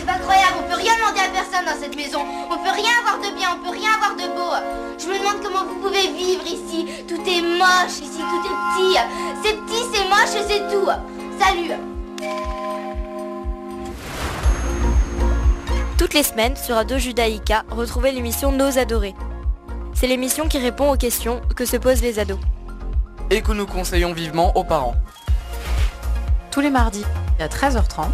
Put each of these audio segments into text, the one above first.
c'est pas croyable, on peut rien demander à personne dans cette maison. On peut rien avoir de bien, on peut rien avoir de beau. Je me demande comment vous pouvez vivre ici. Tout est moche ici, tout est petit. C'est petit, c'est moche et c'est tout. Salut. Toutes les semaines, sur Radio Judaïka, retrouvez l'émission Nos Adorés. C'est l'émission qui répond aux questions que se posent les ados. Et que nous conseillons vivement aux parents. Tous les mardis à 13h30.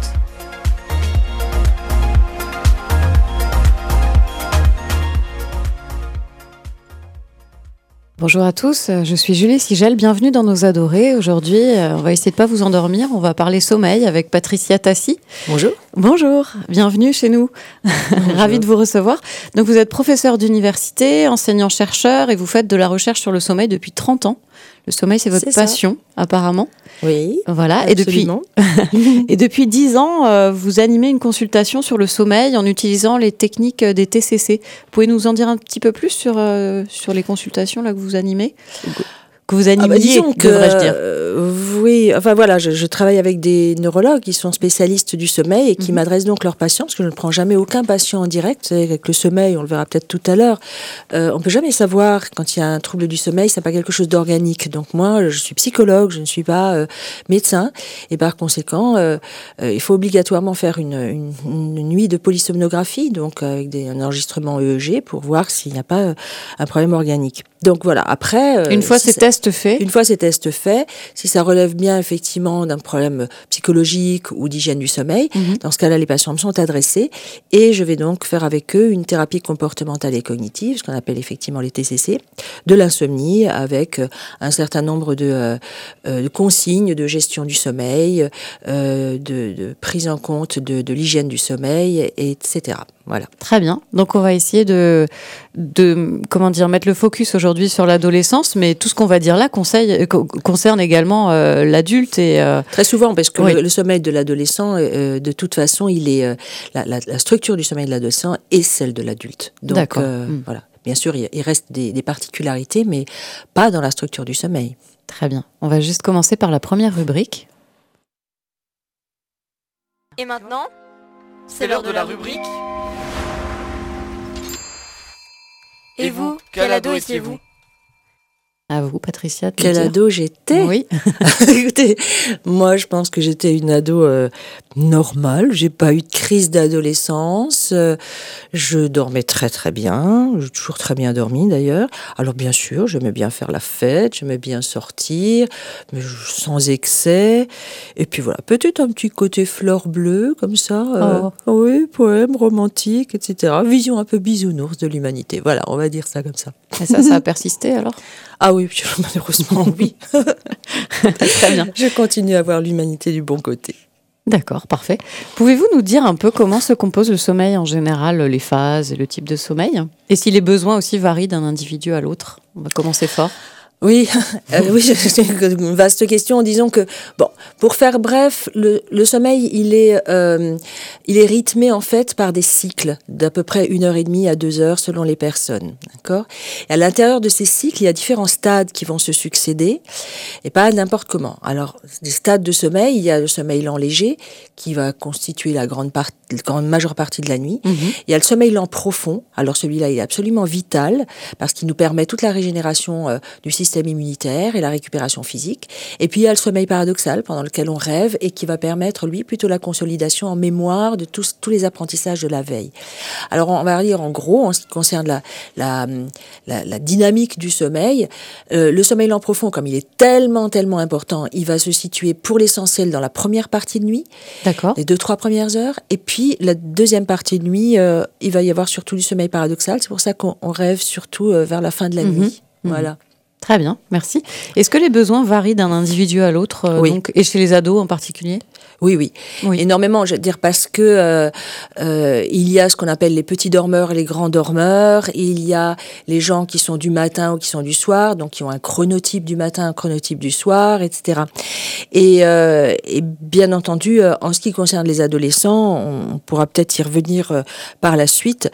Bonjour à tous, je suis Julie Sigel, bienvenue dans Nos Adorés. Aujourd'hui, on va essayer de ne pas vous endormir, on va parler sommeil avec Patricia Tassi. Bonjour. Bonjour, bienvenue chez nous. Ravie de vous recevoir. Donc vous êtes professeur d'université, enseignant-chercheur et vous faites de la recherche sur le sommeil depuis 30 ans. Le sommeil, c'est votre passion, apparemment. Oui, voilà. absolument. Et depuis 10 ans, vous animez une consultation sur le sommeil en utilisant les techniques des TCC. Vous pouvez nous en dire un petit peu plus sur les consultations là, que vous animez ? Que vous animiez, devrais-je dire. Oui, enfin voilà, je travaille avec des neurologues qui sont spécialistes du sommeil et qui m'adressent donc leurs patients, parce que je ne prends jamais aucun patient en direct. Avec le sommeil, on le verra peut-être tout à l'heure, on ne peut jamais savoir quand il y a un trouble du sommeil, c'est pas quelque chose d'organique. Donc moi, je suis psychologue, je ne suis pas médecin, et par conséquent, il faut obligatoirement faire une nuit de polysomnographie, donc avec un enregistrement EEG pour voir s'il n'y a pas un problème organique. Donc voilà, après... Une fois ces tests faits, si ça relève bien effectivement d'un problème psychologique ou d'hygiène du sommeil, dans ce cas-là, les patients me sont adressés et je vais donc faire avec eux une thérapie comportementale et cognitive, ce qu'on appelle effectivement les TCC, de l'insomnie avec un certain nombre de consignes de gestion du sommeil, de prise en compte de l'hygiène du sommeil, etc. Voilà. Très bien. Donc on va essayer de mettre le focus aujourd'hui sur l'adolescence, mais tout ce qu'on va dire là concerne également l'adulte et très souvent, parce que le sommeil de l'adolescent, de toute façon, il est la structure du sommeil de l'adolescent est celle de l'adulte. Donc voilà. Bien sûr, il reste des particularités, mais pas dans la structure du sommeil. Très bien. On va juste commencer par la première rubrique. Et maintenant, c'est l'heure de la rubrique. Et vous, quel ado étiez-vous ? À vous, Patricia. Quel ado j'étais ? Oui. Écoutez, moi, je pense que j'étais une ado normale. J'ai pas eu de crise d'adolescence. Je dormais très très bien. J'ai toujours très bien dormi d'ailleurs. Alors bien sûr, j'aimais bien faire la fête, j'aimais bien sortir, mais sans excès. Et puis voilà, peut-être un petit côté fleur bleue comme ça. Oui, poème romantique, etc. Vision un peu bisounours de l'humanité. Voilà, on va dire ça comme ça. Et ça a persisté alors ? Ah oui, malheureusement, oui. Très bien. Je continue à voir l'humanité du bon côté. D'accord, parfait. Pouvez-vous nous dire un peu comment se compose le sommeil en général, les phases et le type de sommeil ? Et si les besoins aussi varient d'un individu à l'autre ? On va commencer fort. Oui, c'est une vaste question. Disons que, pour faire bref, le sommeil, il est rythmé en fait par des cycles d'à peu près 1h30 à 2 heures selon les personnes, d'accord ? Et à l'intérieur de ces cycles, il y a différents stades qui vont se succéder, et pas n'importe comment. Alors, des stades de sommeil, il y a le sommeil lent léger qui va constituer la grande majeure partie de la nuit. Il y a le sommeil lent profond. Alors celui-là, il est absolument vital parce qu'il nous permet toute la régénération du système immunitaire et la récupération physique. Et puis il y a le sommeil paradoxal pendant lequel on rêve et qui va permettre, lui, plutôt la consolidation en mémoire de tous les apprentissages de la veille. Alors on va dire en gros, en ce qui concerne la dynamique du sommeil, le sommeil lent profond, comme il est tellement important, il va se situer pour l'essentiel dans la première partie de nuit, d'accord, les 2-3 premières heures, et puis la deuxième partie de nuit, il va y avoir surtout du sommeil paradoxal. C'est pour ça qu'on rêve surtout vers la fin de la nuit. Voilà. Très bien, merci. Est-ce que les besoins varient d'un individu à l'autre, oui. Donc, et chez les ados en particulier ? Oui, énormément, je veux dire, parce que il y a ce qu'on appelle les petits dormeurs et les grands dormeurs, il y a les gens qui sont du matin ou qui sont du soir, donc qui ont un chronotype du matin, un chronotype du soir, etc. Et bien entendu, en ce qui concerne les adolescents, on pourra peut-être y revenir par la suite,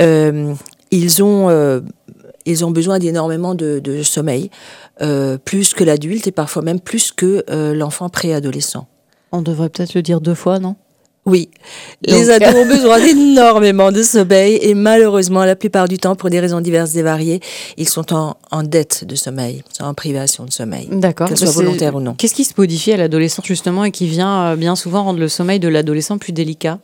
ils ont besoin d'énormément de sommeil, plus que l'adulte et parfois même plus que l'enfant préadolescent. On devrait peut-être le dire 2 fois, non ? Oui, Donc, les ados ont besoin d'énormément de sommeil et malheureusement, la plupart du temps, pour des raisons diverses et variées, ils sont en dette de sommeil, en privation de sommeil, D'accord. qu'elle soit volontaire ou non. Qu'est-ce qui se modifie à l'adolescence justement et qui vient bien souvent rendre le sommeil de l'adolescent plus délicat?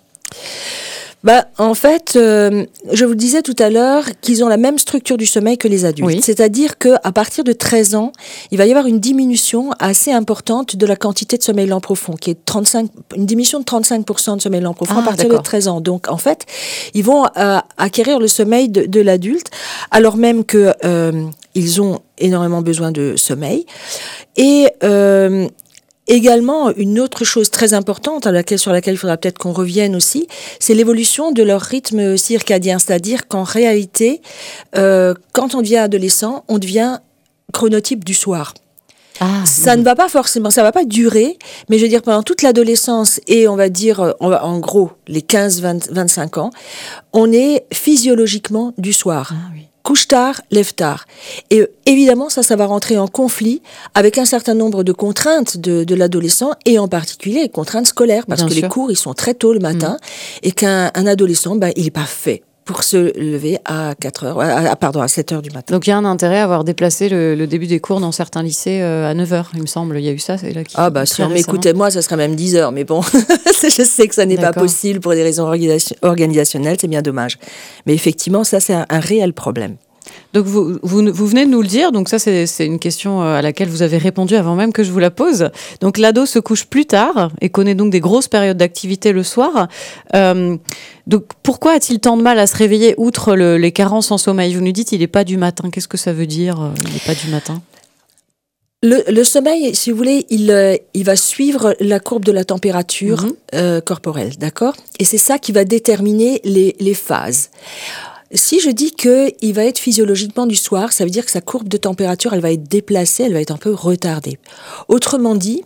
En fait, je vous le disais tout à l'heure qu'ils ont la même structure du sommeil que les adultes. Oui. C'est-à-dire qu'à partir de 13 ans, il va y avoir une diminution assez importante de la quantité de sommeil lent profond, qui est une diminution de 35% de sommeil lent profond à partir de 13 ans. Donc, en fait, ils vont acquérir le sommeil de l'adulte, alors même que ils ont énormément besoin de sommeil. Et également, une autre chose très importante sur laquelle il faudra peut-être qu'on revienne aussi, c'est l'évolution de leur rythme circadien. C'est-à-dire qu'en réalité, quand on devient adolescent, on devient chronotype du soir. Ça ne va pas forcément, ça va pas durer, mais je veux dire pendant toute l'adolescence et on va dire en gros les 15-25 ans, on est physiologiquement du soir. Couche tard, lève tard. Et évidemment, ça va rentrer en conflit avec un certain nombre de contraintes de l'adolescent et en particulier les contraintes scolaires parce que les cours, ils sont très tôt le matin et qu'un adolescent, il n'est pas fait pour se lever à 7 heures du matin. Donc il y a un intérêt à avoir déplacé le début des cours dans certains lycées à 9 heures, il me semble. Il y a eu ça, c'est là si on m'écoutait moi, ça serait même 10 heures. Mais bon, je sais que ça n'est pas possible pour des raisons organisationnelles, c'est bien dommage. Mais effectivement, ça, c'est un réel problème. Donc vous venez de nous le dire, donc ça c'est une question à laquelle vous avez répondu avant même que je vous la pose. Donc l'ado se couche plus tard et connaît donc des grosses périodes d'activité le soir. Donc pourquoi a-t-il tant de mal à se réveiller outre les carences en sommeil? Vous nous dites il n'est pas du matin, qu'est-ce que ça veut dire il n'est pas du matin? Le sommeil, si vous voulez, il va suivre la courbe de la température corporelle, d'accord? Et c'est ça qui va déterminer les phases. Si je dis qu'il va être physiologiquement du soir, ça veut dire que sa courbe de température, elle va être déplacée, elle va être un peu retardée. Autrement dit,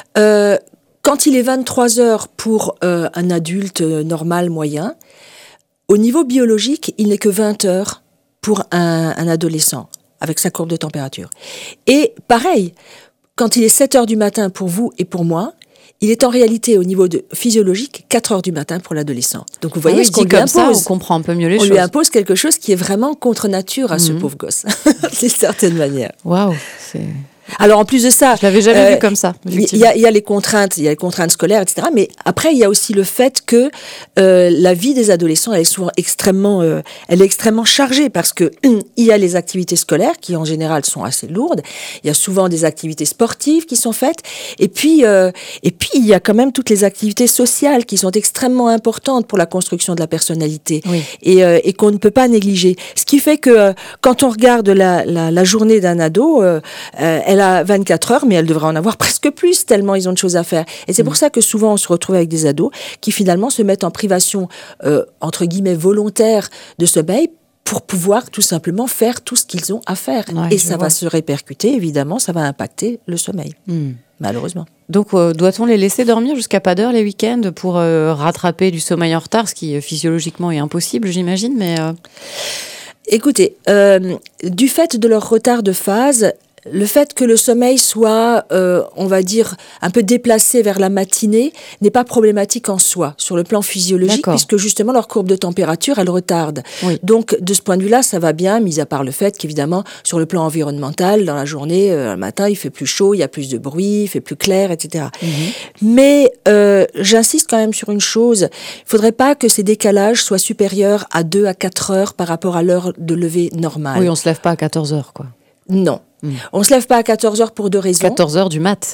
quand il est 23 heures pour un adulte normal, moyen, au niveau biologique, il n'est que 20 heures pour un adolescent, avec sa courbe de température. Et pareil, quand il est 7 heures du matin pour vous et pour moi, il est en réalité au niveau physiologique 4 heures du matin pour l'adolescent. Donc vous voyez ce qu'on lui impose. Ça, on comprend un peu mieux les choses. On lui impose quelque chose qui est vraiment contre nature à ce pauvre gosse, d'une certaine manière. Waouh, Alors en plus de ça, je l'avais jamais vu comme ça. Il y a les contraintes, scolaires, etc. Mais après, il y a aussi le fait que la vie des adolescents, elle est souvent extrêmement chargée parce que il y a les activités scolaires qui en général sont assez lourdes. Il y a souvent des activités sportives qui sont faites, et puis il y a quand même toutes les activités sociales qui sont extrêmement importantes pour la construction de la personnalité et qu'on ne peut pas négliger. Ce qui fait que quand on regarde la journée d'un ado, elle a 24 heures, mais elle devrait en avoir presque plus, tellement ils ont de choses à faire. Et c'est pour ça que souvent on se retrouve avec des ados qui finalement se mettent en privation, entre guillemets, volontaire de sommeil pour pouvoir tout simplement faire tout ce qu'ils ont à faire. Et ça va se répercuter, évidemment, ça va impacter le sommeil, malheureusement. Donc doit-on les laisser dormir jusqu'à pas d'heure les week-ends pour rattraper du sommeil en retard, ce qui physiologiquement est impossible, j'imagine, mais... Écoutez, du fait de leur retard de phase, le fait que le sommeil soit, on va dire, un peu déplacé vers la matinée n'est pas problématique en soi, sur le plan physiologique, puisque justement leur courbe de température, elle retarde. Donc, de ce point de vue-là, ça va bien, mis à part le fait qu'évidemment, sur le plan environnemental, dans la journée, le matin, il fait plus chaud, il y a plus de bruit, il fait plus clair, etc. Mais j'insiste quand même sur une chose, il ne faudrait pas que ces décalages soient supérieurs à 2 à 4 heures par rapport à l'heure de lever normale. Oui, on ne se lève pas à 14 heures, quoi. Non. On se lève pas à 14 heures pour deux raisons. 14 heures du mat.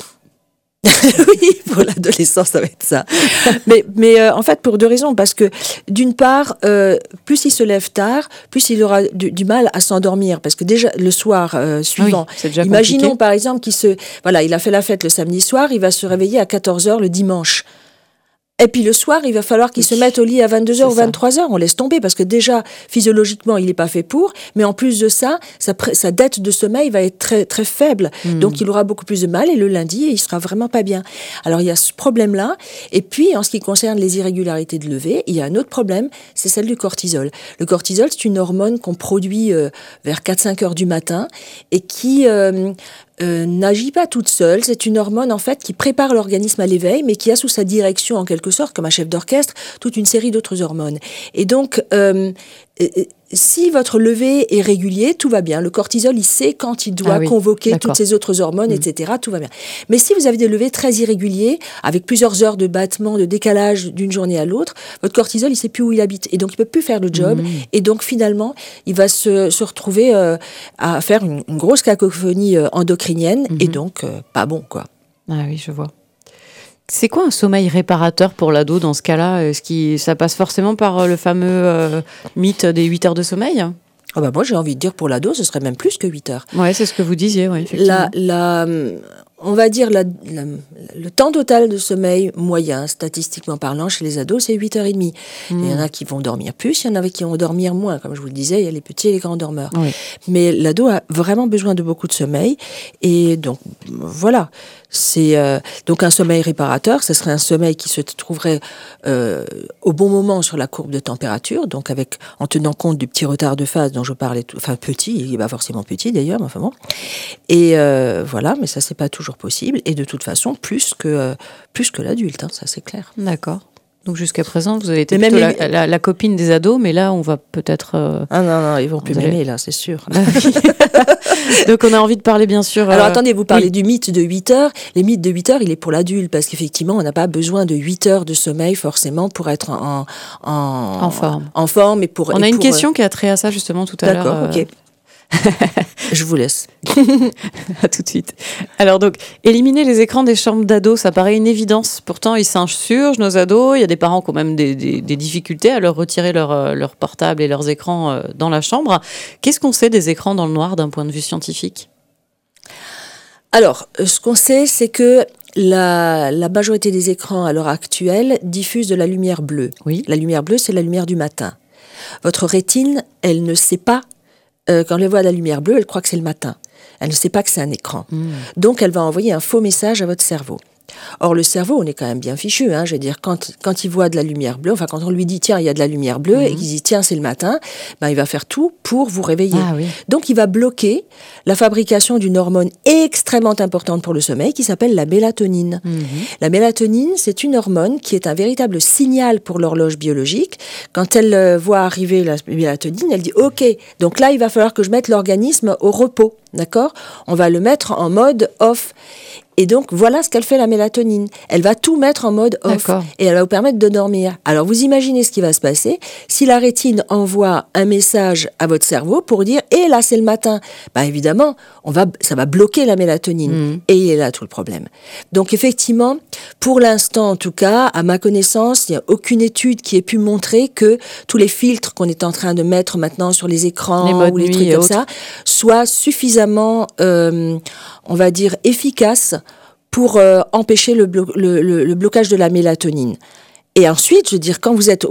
Oui, pour l'adolescent, ça va être ça. Mais en fait, pour deux raisons. Parce que, d'une part, plus il se lève tard, plus il aura du mal à s'endormir. Parce que déjà, le soir suivant, imaginons par exemple il a fait la fête le samedi soir, il va se réveiller à 14 heures le dimanche. Et puis le soir, il va falloir qu'il se mette au lit à 22h ou 23h. On laisse tomber parce que déjà, physiologiquement, il n'est pas fait pour. Mais en plus de ça, sa dette de sommeil va être très, très faible. Donc, il aura beaucoup plus de mal. Et le lundi, il sera vraiment pas bien. Alors, il y a ce problème-là. Et puis, en ce qui concerne les irrégularités de lever, il y a un autre problème, c'est celle du cortisol. Le cortisol, c'est une hormone qu'on produit vers 4-5 heures du matin et qui n'agit pas toute seule. C'est une hormone en fait qui prépare l'organisme à l'éveil, mais qui a sous sa direction en quelque sorte, comme un chef d'orchestre, toute une série d'autres hormones. Et donc, si votre lever est régulier, tout va bien. Le cortisol, il sait quand il doit convoquer toutes ces autres hormones, etc. Tout va bien. Mais si vous avez des levers très irréguliers, avec plusieurs heures de battement, de décalage d'une journée à l'autre, votre cortisol, il sait plus où il habite. Et donc, il peut plus faire le job. Et donc, finalement, il va se retrouver à faire une grosse cacophonie endocrinienne. Et donc, pas bon, quoi. Ah oui, je vois. C'est quoi un sommeil réparateur pour l'ado dans ce cas-là ? Est-ce que ça passe forcément par le fameux mythe des 8 heures de sommeil ? Ah bah moi, j'ai envie de dire pour l'ado, ce serait même plus que 8 heures. Oui, c'est ce que vous disiez, ouais, effectivement. On va dire le temps total de sommeil moyen, statistiquement parlant, chez les ados, c'est 8h30. Il y en a qui vont dormir plus, il y en a qui vont dormir moins. Comme je vous le disais, il y a les petits et les grands dormeurs. Oui. Mais l'ado a vraiment besoin de beaucoup de sommeil. Et donc, voilà. C'est donc un sommeil réparateur, ce serait un sommeil qui se trouverait au bon moment sur la courbe de température, donc en tenant compte du petit retard de phase dont je parlais, enfin petit, il n'est pas forcément petit d'ailleurs, mais enfin bon. Et voilà, mais ça c'est pas toujours possible, et de toute façon plus que l'adulte, hein, ça c'est clair. D'accord. Donc jusqu'à présent, vous avez été plutôt la copine des ados, mais là, on va peut-être... Ah non, ils vont plus m'aimer, là, c'est sûr. Donc on a envie de parler, bien sûr... Alors attendez, vous parlez du mythe de 8 heures. Les mythes de 8 heures, il est pour l'adulte, parce qu'effectivement, on n'a pas besoin de 8 heures de sommeil, forcément, pour être en forme. En forme et pour... On a une question qui a trait à ça, justement, tout à l'heure. D'accord, ok. Je vous laisse. À tout de suite. Alors donc, éliminer les écrans des chambres d'ados, ça paraît une évidence. Pourtant, ils s'insurgent, nos ados. Il y a des parents qui ont même des difficultés à leur retirer leur portable et leurs écrans dans la chambre. Qu'est-ce qu'on sait des écrans dans le noir d'un point de vue scientifique ? Alors, ce qu'on sait, c'est que la majorité des écrans à l'heure actuelle diffusent de la lumière bleue. Oui. La lumière bleue, c'est la lumière du matin. Votre rétine, elle ne sait pas. Quand elle voit la lumière bleue, elle croit que c'est le matin. Elle ne sait pas que c'est un écran. Donc, elle va envoyer un faux message à votre cerveau. Or, le cerveau, on est quand même bien fichu. Hein, je veux dire, quand il voit de la lumière bleue, enfin, quand on lui dit, tiens, il y a de la lumière bleue, et qu'il dit, tiens, c'est le matin, ben, il va faire tout pour vous réveiller. Ah, oui. Donc, il va bloquer la fabrication d'une hormone extrêmement importante pour le sommeil qui s'appelle la mélatonine. La mélatonine, c'est une hormone qui est un véritable signal pour l'horloge biologique. Quand elle voit arriver la mélatonine, elle dit, OK, donc là, il va falloir que je mette l'organisme au repos. D'accord ? On va le mettre en mode off. Et donc, voilà ce qu'elle fait, la mélatonine. Elle va tout mettre en mode off. D'accord. Et elle va vous permettre de dormir. Alors, vous imaginez ce qui va se passer si la rétine envoie un message à votre cerveau pour dire « Et là, c'est le matin ». Bah, évidemment, ça va bloquer la mélatonine. Et il est là tout le problème. Donc, effectivement, pour l'instant, en tout cas, à ma connaissance, il n'y a aucune étude qui ait pu montrer que tous les filtres qu'on est en train de mettre maintenant sur les écrans ou les trucs comme ça soient suffisamment, on va dire, efficaces pour empêcher le blocage de la mélatonine. Et ensuite, je veux dire, quand vous êtes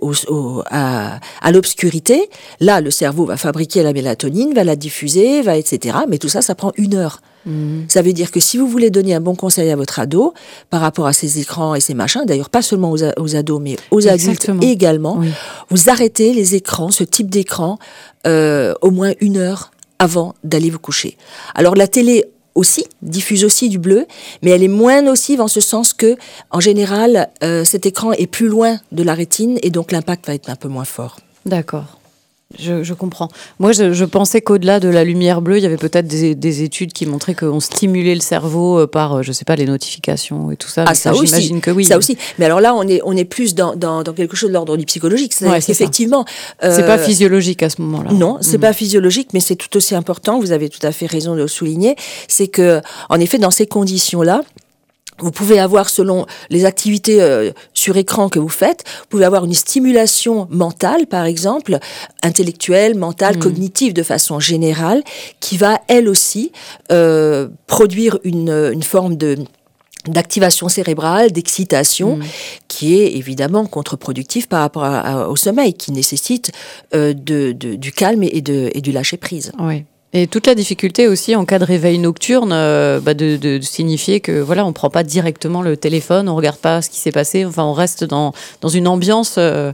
à l'obscurité, là, le cerveau va fabriquer la mélatonine, va la diffuser, etc. Mais tout ça, ça prend 1 heure. Ça veut dire que si vous voulez donner un bon conseil à votre ado par rapport à ces écrans et ces machins, d'ailleurs pas seulement aux ados, mais aux adultes également, vous arrêtez les écrans, ce type d'écran, au moins 1 heure avant d'aller vous coucher. Alors la télé aussi, diffuse aussi du bleu, mais elle est moins nocive en ce sens que, en général, cet écran est plus loin de la rétine et donc l'impact va être un peu moins fort. D'accord. Je comprends. Moi, je pensais qu'au-delà de la lumière bleue, il y avait peut-être des études qui montraient qu'on stimulait le cerveau par, je sais pas, les notifications et tout ça. Ah, ça aussi. J'imagine que oui. Ça aussi. Mais alors là, on est plus dans quelque chose de l'ordre du psychologique. C'est effectivement. C'est pas physiologique à ce moment-là. Non, c'est pas physiologique, mais c'est tout aussi important. Vous avez tout à fait raison de le souligner. C'est que, en effet, dans ces conditions-là, vous pouvez avoir, selon les activités sur écran que vous faites, vous pouvez avoir une stimulation mentale, par exemple, intellectuelle, mentale, cognitive de façon générale, qui va, elle aussi, produire une forme d'activation cérébrale, d'excitation, qui est évidemment contre-productif par rapport au sommeil, qui nécessite du calme et du lâcher-prise. Oui. Et toute la difficulté aussi en cas de réveil nocturne, de signifier que voilà, on prend pas directement le téléphone, on regarde pas ce qui s'est passé, enfin on reste dans une ambiance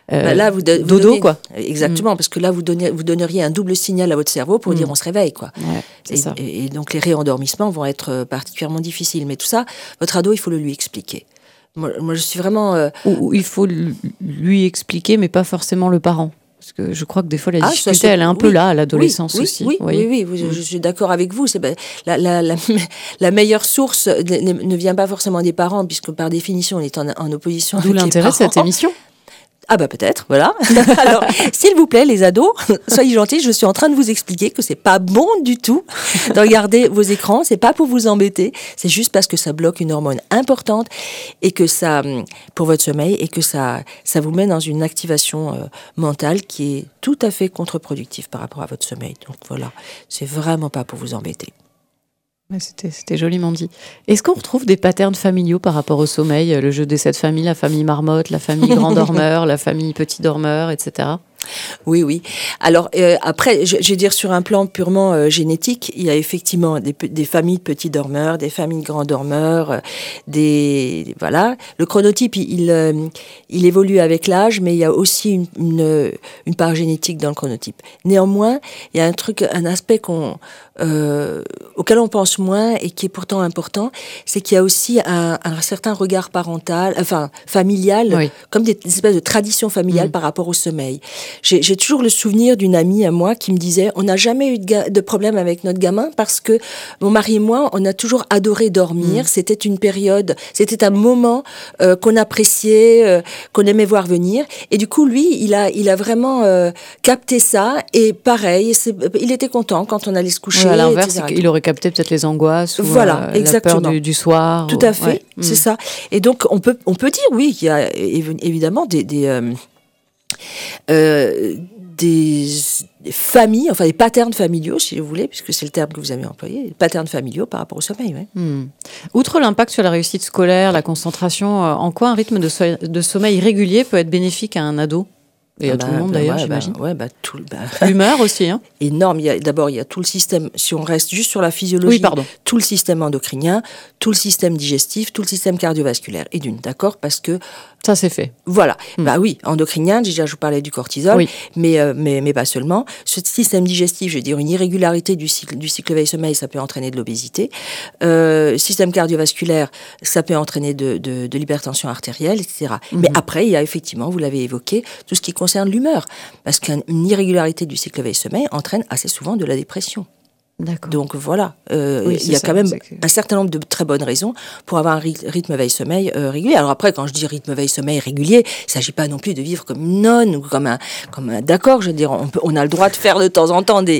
là, vous dodo, donnez, quoi. Exactement, parce que là, vous donneriez un double signal à votre cerveau pour dire on se réveille, quoi. Ouais, c'est ça. Et donc, les réendormissements vont être particulièrement difficiles. Mais tout ça, votre ado, il faut le lui expliquer. Moi je suis vraiment... Ou il faut lui expliquer, mais pas forcément le parent. Parce que je crois que des fois, la difficulté, elle est un peu là, à l'adolescence aussi. Oui, je suis d'accord avec vous. C'est, la meilleure source ne vient pas forcément des parents, puisque par définition, on est en opposition avec les parents. D'où l'intérêt de cette émission. Ah bah peut-être, voilà. Alors, s'il vous plaît, les ados, soyez gentils, je suis en train de vous expliquer que c'est pas bon du tout de regarder vos écrans, c'est pas pour vous embêter, c'est juste parce que ça bloque une hormone importante et que ça, pour votre sommeil, et que ça vous met dans une activation mentale qui est tout à fait contre-productive par rapport à votre sommeil. Donc voilà, c'est vraiment pas pour vous embêter. Ouais, c'était joliment dit. Est-ce qu'on retrouve des patterns familiaux par rapport au sommeil, le jeu des 7 familles, la famille marmotte, la famille grand dormeur, la famille petit dormeur, etc. Oui. Alors après, je vais dire sur un plan purement génétique, il y a effectivement des familles de petits dormeurs, des familles de grands dormeurs, voilà. Le chronotype, il évolue avec l'âge, mais il y a aussi une part génétique dans le chronotype. Néanmoins, il y a un aspect auquel on pense moins et qui est pourtant important, c'est qu'il y a aussi un certain regard parental, enfin familial, oui, comme des espèces de traditions familiales par rapport au sommeil. J'ai toujours le souvenir d'une amie à moi qui me disait, on n'a jamais eu de problème avec notre gamin parce que mon mari et moi, on a toujours adoré dormir. C'était une période, c'était un moment qu'on appréciait, qu'on aimait voir venir. Et du coup, lui, il a vraiment capté ça. Et pareil, il était content quand on allait se coucher. À l'inverse, il aurait capté peut-être les angoisses ou voilà, la peur du soir. Tout à fait, c'est ça. Et donc, on peut dire, oui, il y a évidemment des familles, enfin des patterns familiaux, si vous voulez, puisque c'est le terme que vous avez employé, des patterns familiaux par rapport au sommeil. Ouais. Outre l'impact sur la réussite scolaire, la concentration, en quoi un rythme de sommeil régulier peut être bénéfique à un ado ? Et à tout le monde d'ailleurs, j'imagine. L'humeur aussi. Hein. Énorme. D'abord, il y a tout le système, si on reste juste sur la physiologie, tout le système endocrinien, tout le système digestif, tout le système cardiovasculaire. Et d'accord, parce que... Ça, c'est fait. Voilà. Bah oui, endocrinien, déjà, je vous parlais du cortisol, mais pas seulement. Ce système digestif, je veux dire, une irrégularité du cycle veille-sommeil, ça peut entraîner de l'obésité. Système cardiovasculaire, ça peut entraîner de l'hypertension artérielle, etc. Mais après, il y a effectivement, vous l'avez évoqué, tout ce qui concerne l'humeur. Parce qu'une irrégularité du cycle veille-sommeil entraîne assez souvent de la dépression. D'accord. Donc voilà, il y a quand même un certain nombre de très bonnes raisons pour avoir un rythme veille-sommeil régulier. Alors après, quand je dis rythme veille-sommeil régulier, il ne s'agit pas non plus de vivre comme une nonne ou comme un d'accord, je veux dire, on a le droit de faire de temps en temps des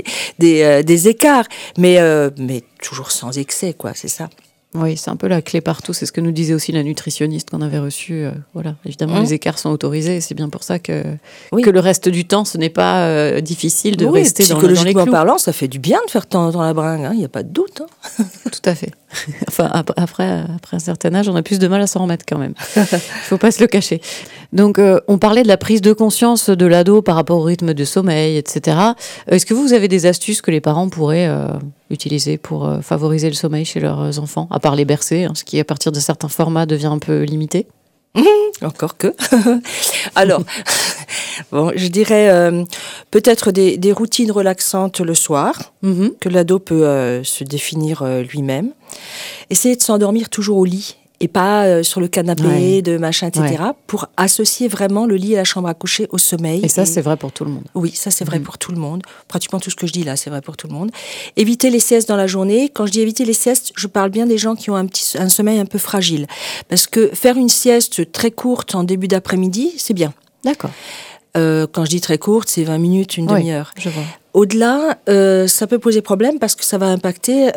écarts, mais toujours sans excès, quoi, c'est ça. Oui, c'est un peu la clé partout. C'est ce que nous disait aussi la nutritionniste qu'on avait reçue. Voilà, évidemment, les écarts sont autorisés. C'est bien pour ça que le reste du temps, ce n'est pas difficile de rester dans les clous. Psychologiquement parlant, ça fait du bien de faire de temps en temps la bringue. Il n'y a pas de doute. Hein. Tout à fait. Enfin, après un certain âge, on a plus de mal à s'en remettre quand même. Il ne faut pas se le cacher. Donc, on parlait de la prise de conscience de l'ado par rapport au rythme de sommeil, etc. Est-ce que vous avez des astuces que les parents pourraient utiliser pour favoriser le sommeil chez leurs enfants, à part les bercer, ce qui, à partir de certains formats, devient un peu limité ? Encore que. Alors, bon, je dirais peut-être des routines relaxantes le soir, que l'ado peut se définir lui-même. Essayer de s'endormir toujours au lit et pas sur le canapé, de machin, etc., pour associer vraiment le lit et la chambre à coucher au sommeil. Et ça, c'est vrai pour tout le monde. Oui, ça, c'est vrai pour tout le monde. Pratiquement tout ce que je dis là, c'est vrai pour tout le monde. Éviter les siestes dans la journée. Quand je dis éviter les siestes, je parle bien des gens qui ont un sommeil un peu fragile. Parce que faire une sieste très courte en début d'après-midi, c'est bien. D'accord. Quand je dis très courte, c'est 20 minutes, une demi-heure. Je vois. Au-delà, ça peut poser problème parce que ça va impacter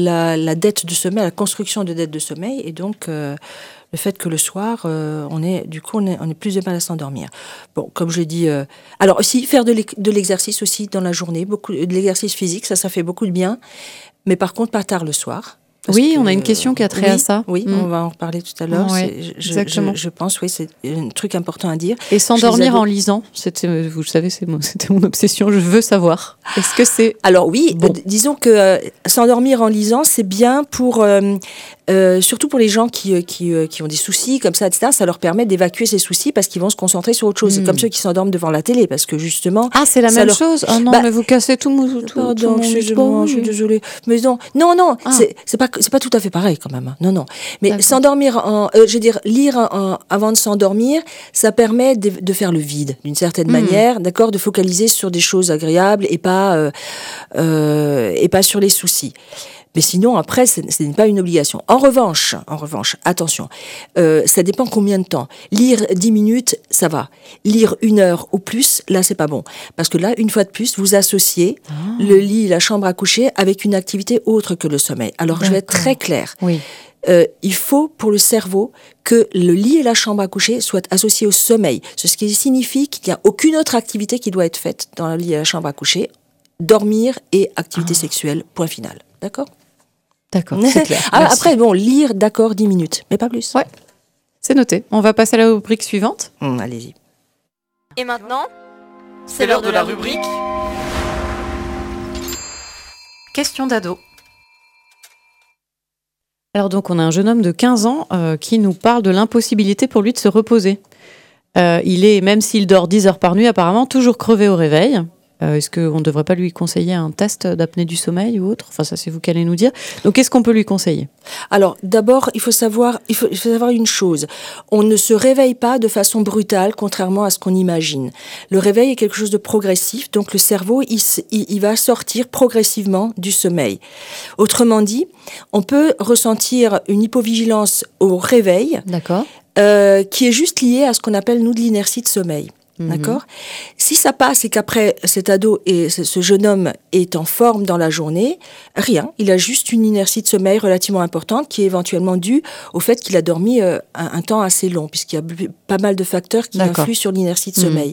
la dette de sommeil, la construction de dette de sommeil, et donc le fait que le soir, on est plus de mal à s'endormir. Bon, comme je dis, alors aussi faire de l'exercice aussi dans la journée, beaucoup de l'exercice physique, ça fait beaucoup de bien, mais par contre pas tard le soir. On a une question qui a trait à ça. Oui, on va en reparler tout à l'heure. Exactement. Je pense, c'est un truc important à dire. Et s'endormir en lisant, vous savez, c'était mon obsession, je veux savoir. Est-ce que c'est... Alors oui, disons que s'endormir en lisant, c'est bien pour surtout pour les gens qui ont des soucis comme ça, etc., ça leur permet d'évacuer ces soucis parce qu'ils vont se concentrer sur autre chose. C'est comme ceux qui s'endorment devant la télé, parce que justement... Ah, c'est la même chose. Oh non, mais vous cassez tout mon je suis désolée. Mais non, c'est pas tout à fait pareil quand même. Non. Mais s'endormir lire avant de s'endormir, ça permet de faire le vide, d'une certaine manière, d'accord, de focaliser sur des choses agréables et pas sur les soucis. Mais sinon, après, ce n'est pas une obligation. En revanche, attention, ça dépend combien de temps. Lire 10 minutes, ça va. Lire 1 heure ou plus, là, c'est pas bon. Parce que là, une fois de plus, vous associez le lit, la chambre à coucher avec une activité autre que le sommeil. Alors, je vais être très claire. Oui. Il faut, pour le cerveau, que le lit et la chambre à coucher soient associés au sommeil. Ce qui signifie qu'il n'y a aucune autre activité qui doit être faite dans le lit et la chambre à coucher. Dormir et activité sexuelle, point final. D'accord, c'est clair. Après, lire, d'accord, 10 minutes, mais pas plus. Ouais, c'est noté. On va passer à la rubrique suivante. Allez-y. Et maintenant, C'est l'heure de la rubrique. Question d'ado. Alors donc, on a un jeune homme de 15 ans qui nous parle de l'impossibilité pour lui de se reposer. Il est, même s'il dort 10 heures par nuit, apparemment toujours crevé au réveil. Est-ce qu'on ne devrait pas lui conseiller un test d'apnée du sommeil ou autre ? Enfin, ça, c'est vous qui allez nous dire. Donc, qu'est-ce qu'on peut lui conseiller ? Alors, d'abord, il faut savoir une chose. On ne se réveille pas de façon brutale, contrairement à ce qu'on imagine. Le réveil est quelque chose de progressif, donc le cerveau, il va sortir progressivement du sommeil. Autrement dit, on peut ressentir une hypovigilance au réveil, d'accord, qui est juste liée à ce qu'on appelle, nous, de l'inertie de sommeil. D'accord ? Si ça passe et qu'après cet ado et ce jeune homme est en forme dans la journée, rien. Il a juste une inertie de sommeil relativement importante qui est éventuellement due au fait qu'il a dormi un temps assez long, puisqu'il y a pas mal de facteurs qui influent sur l'inertie de sommeil.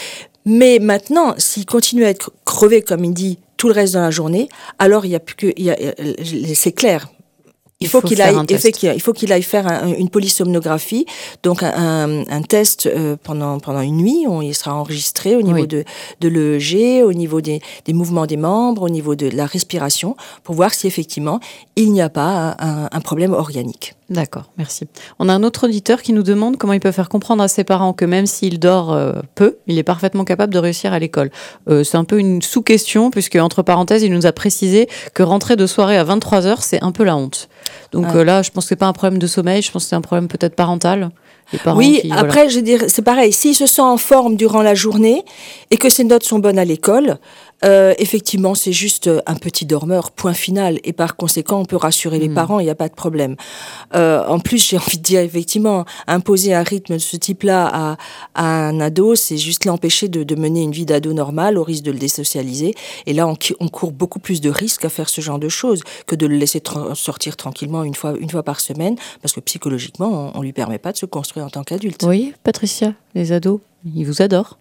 Mais maintenant, s'il continue à être crevé, comme il dit, tout le reste de la journée, alors il y a plus que, c'est clair. Il faut qu'il aille faire une polysomnographie, donc un test pendant une nuit. Il sera enregistré au niveau de l'EEG, au niveau des mouvements des membres, au niveau de la respiration, pour voir si effectivement il n'y a pas un problème organique. D'accord, merci. On a un autre auditeur qui nous demande comment il peut faire comprendre à ses parents que même s'il dort peu, il est parfaitement capable de réussir à l'école. C'est un peu une sous-question, puisque entre parenthèses, il nous a précisé que rentrer de soirée à 23h, c'est un peu la honte. Donc là, je pense que c'est pas un problème de sommeil, je pense que c'est un problème peut-être parental. Oui, après, je veux dire, c'est pareil. S'il se sent en forme durant la journée et que ses notes sont bonnes à l'école, effectivement, c'est juste un petit dormeur, point final. Et par conséquent, on peut rassurer les parents, il n'y a pas de problème. En plus, j'ai envie de dire, effectivement, imposer un rythme de ce type-là à un ado, c'est juste l'empêcher de mener une vie d'ado normale, au risque de le désocialiser. Et là, on court beaucoup plus de risques à faire ce genre de choses que de le laisser sortir tranquillement une fois par semaine, parce que psychologiquement, on lui permet pas de se construire en tant qu'adulte. Oui, Patricia, les ados, ils vous adorent.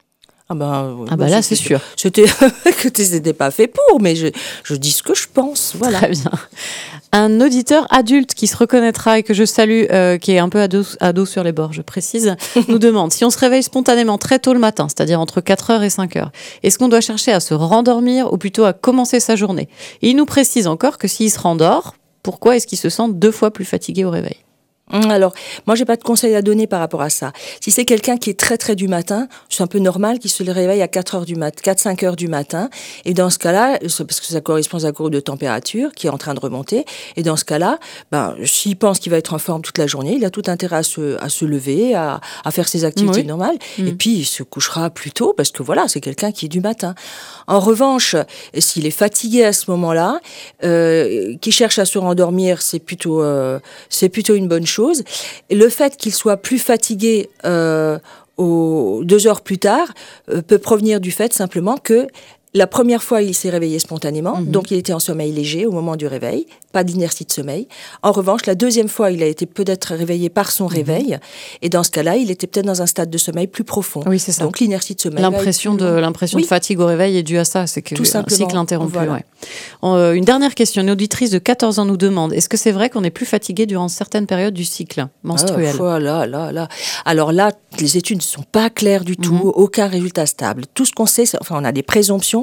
Là, c'est sûr. C'était pas fait pour, mais je dis ce que je pense. Voilà. Très bien. Un auditeur adulte qui se reconnaîtra et que je salue, qui est un peu ado sur les bords, je précise, nous demande si on se réveille spontanément très tôt le matin, c'est-à-dire entre 4h et 5h, est-ce qu'on doit chercher à se rendormir ou plutôt à commencer sa journée ? Et il nous précise encore que s'il se rendort, pourquoi est-ce qu'il se sent 2 fois plus fatigué au réveil ? Alors, moi, j'ai pas de conseils à donner par rapport à ça. Si c'est quelqu'un qui est très, très du matin, c'est un peu normal qu'il se réveille à 4-5 heures du matin. Et dans ce cas-là, parce que ça correspond à sa courbe de température qui est en train de remonter. Et dans ce cas-là, s'il pense qu'il va être en forme toute la journée, il a tout intérêt à se lever, à faire ses activités normales. Et puis, il se couchera plus tôt parce que voilà, c'est quelqu'un qui est du matin. En revanche, s'il est fatigué à ce moment-là, qui cherche à se rendormir, c'est plutôt une bonne chose. Et le fait qu'il soit plus fatigué 2 heures plus tard peut provenir du fait simplement que la première fois, il s'est réveillé spontanément, donc il était en sommeil léger au moment du réveil, pas d'inertie de sommeil. En revanche, la deuxième fois, il a été peut-être réveillé par son réveil, et dans ce cas-là, il était peut-être dans un stade de sommeil plus profond. Oui, c'est ça. Donc l'inertie de sommeil. L'impression de fatigue au réveil est due à ça, c'est que un cycle interrompu. Voilà. Une dernière question, une auditrice de 14 ans nous demande, est-ce que c'est vrai qu'on est plus fatigué durant certaines périodes du cycle menstruel ? Là. Alors là, les études ne sont pas claires du tout, aucun résultat stable. Tout ce qu'on sait, on a des présomptions,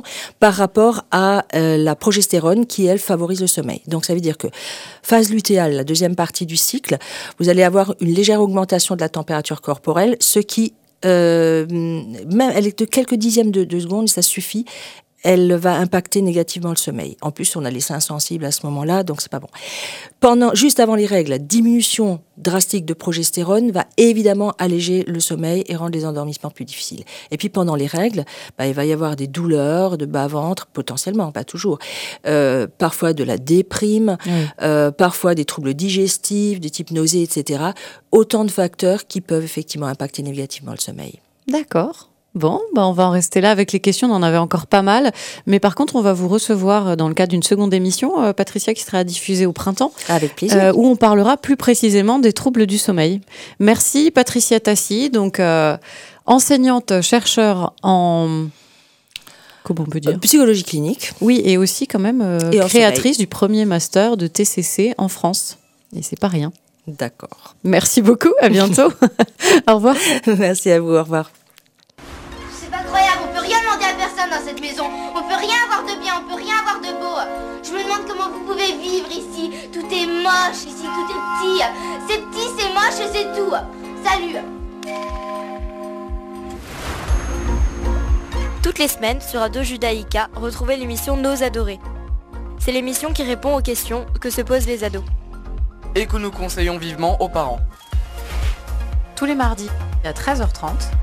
par rapport à la progestérone qui, elle, favorise le sommeil. Donc ça veut dire que phase lutéale, la deuxième partie du cycle, vous allez avoir une légère augmentation de la température corporelle, ce qui, même elle est de quelques dixièmes de seconde, ça suffit. Elle va impacter négativement le sommeil. En plus, on a les seins sensibles à ce moment-là, donc c'est pas bon. Juste avant les règles, la diminution drastique de progestérone va évidemment alléger le sommeil et rendre les endormissements plus difficiles. Et puis pendant les règles, il va y avoir des douleurs de bas-ventre, potentiellement, pas toujours. Parfois de la déprime, parfois des troubles digestifs, de type nausées, etc. Autant de facteurs qui peuvent effectivement impacter négativement le sommeil. D'accord. Bon, on va en rester là avec les questions, on en avait encore pas mal. Mais par contre, on va vous recevoir dans le cadre d'une seconde émission, Patricia, qui sera diffusée au printemps. Avec plaisir. Où on parlera plus précisément des troubles du sommeil. Merci Patricia Tassi, donc enseignante, chercheur en... Comment on peut dire ? Psychologie clinique. Oui, et aussi quand même créatrice du premier master de TCC en France. Et c'est pas rien. D'accord. Merci beaucoup, à bientôt. Au revoir. Merci à vous, au revoir. Incroyable, on peut rien demander à personne dans cette maison. On peut rien avoir de bien, on peut rien avoir de beau. Je me demande comment vous pouvez vivre ici. Tout est moche ici, tout est petit. C'est petit, c'est moche et c'est tout. Salut. Toutes les semaines, sur Radio Judaïka, retrouvez l'émission Nos Adorés. C'est l'émission qui répond aux questions que se posent les ados. Et que nous conseillons vivement aux parents. Tous les mardis à 13h30